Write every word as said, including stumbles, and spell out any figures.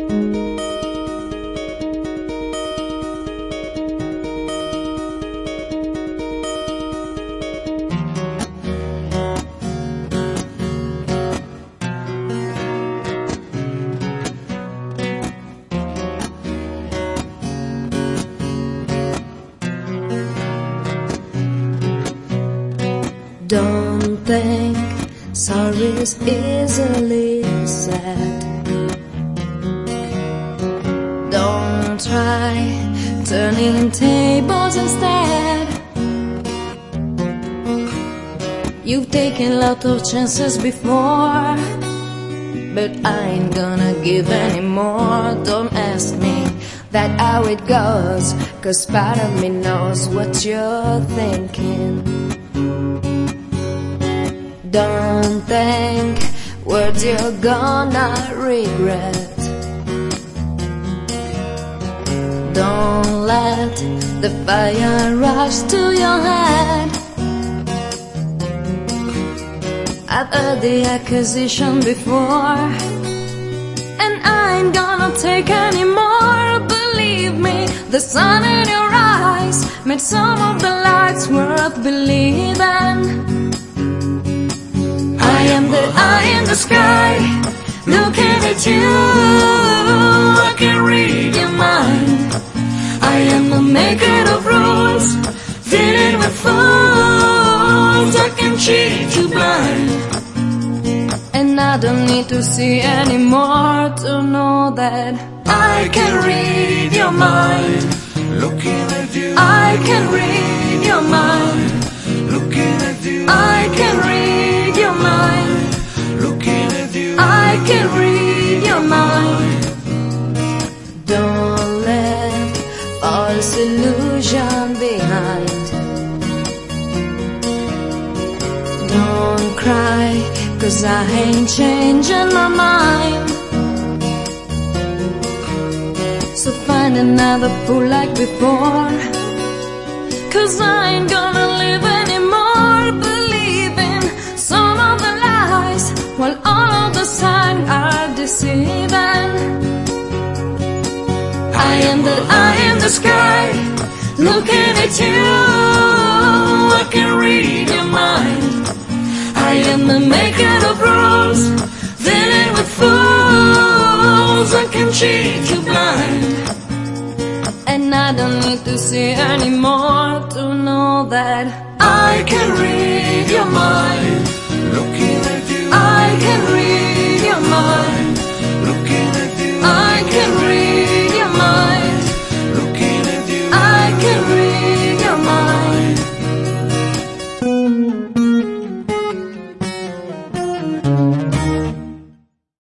Don't think sorry is easily said. Don't try turning tables instead. You've taken lots of chances before, but I ain't gonna give any more. Don't ask me that how it goes, 'cause part of me knows what you're thinking. Don't think words you're gonna regret. Don't let the fire rush to your head. I've heard the accusation before, and I ain't gonna take any more. Believe me, the sun in your eyes made some of the lights worth believing. I am the eye in the sky, looking at you. I can read your mind. I am the maker of rules, dealing with fools. I can cheat you blind, and I don't need to see anymore to know that I can read your mind. Looking at you, I can read your mind. looking at you, I can read your mind. looking at you, I can read your mind. Don't let false illusion behind. Don't cry, 'cause I ain't changing my mind. So find another fool like before, 'cause I ain't gonna live anymore believing some of the lies, while all of the signs are deceiving. I am the eye in the sky, looking at you. I can read your mind. I am the maker of rules, dealing with fools. I can cheat you blind, and I don't need to see anymore to know that I can read your mind. looking at you, I can read your mind.